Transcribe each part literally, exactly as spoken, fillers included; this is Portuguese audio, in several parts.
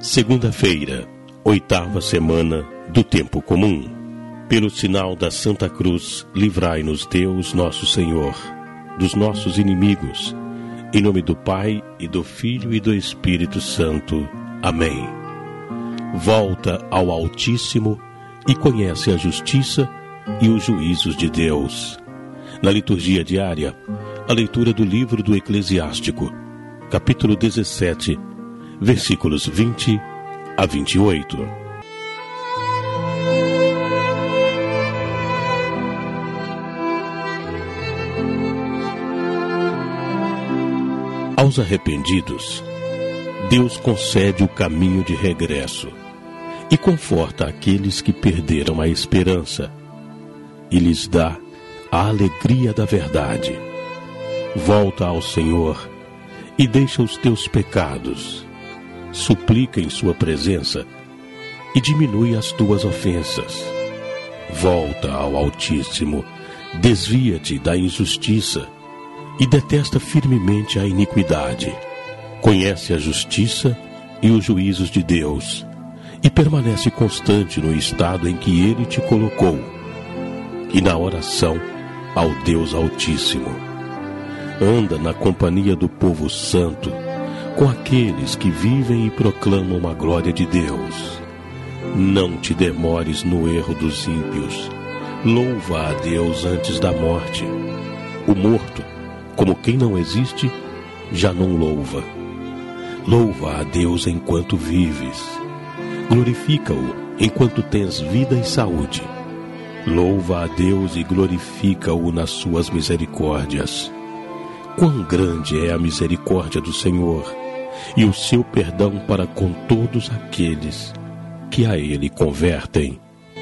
Segunda-feira, oitava semana do tempo comum. Pelo sinal da Santa Cruz, livrai-nos Deus, nosso Senhor, dos nossos inimigos. Em nome do Pai, e do Filho, e do Espírito Santo. Amém. Volta ao Altíssimo e conhece a justiça e os juízos de Deus. Na liturgia diária, a leitura do livro do Eclesiástico, capítulo dezessete, versículos vinte a vinte e oito. Aos arrependidos, Deus concede o caminho de regresso e conforta aqueles que perderam a esperança e lhes dá a alegria da verdade. Volta ao Senhor e deixa os teus pecados, suplica em sua presença e diminui as tuas ofensas. Volta ao Altíssimo, desvia-te da injustiça e detesta firmemente a iniquidade. Conhece a justiça e os juízos de Deus e permanece constante no estado em que Ele te colocou e na oração ao Deus Altíssimo. Anda na companhia do povo santo, com aqueles que vivem e proclamam a glória de Deus. Não te demores no erro dos ímpios. Louva a Deus antes da morte. O morto, como quem não existe, já não louva. Louva a Deus enquanto vives. Glorifica-o enquanto tens vida e saúde. Louva a Deus e glorifica-o nas suas misericórdias. Quão grande é a misericórdia do Senhor e o seu perdão para com todos aqueles que a Ele convertem.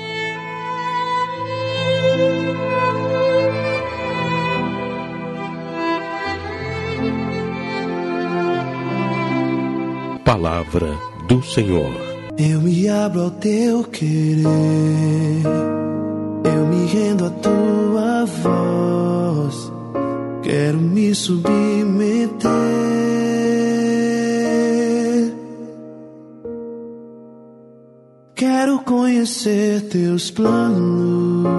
Palavra do Senhor. Eu me abro ao teu querer, eu me rendo à tua voz, quero me submeter, quero conhecer teus planos,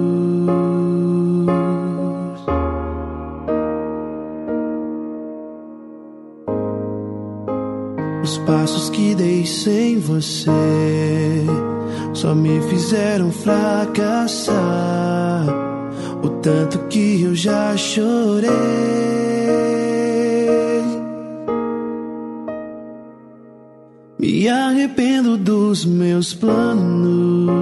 os passos que dei sem você só me fizeram fracassar. O tanto que eu já chorei, me arrependo dos meus planos.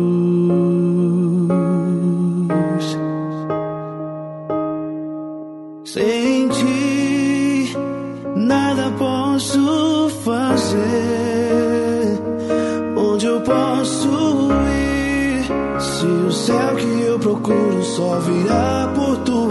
Sem ti, nada posso fazer. Onde eu posso ir, se o céu que eu procuro só virá por tu?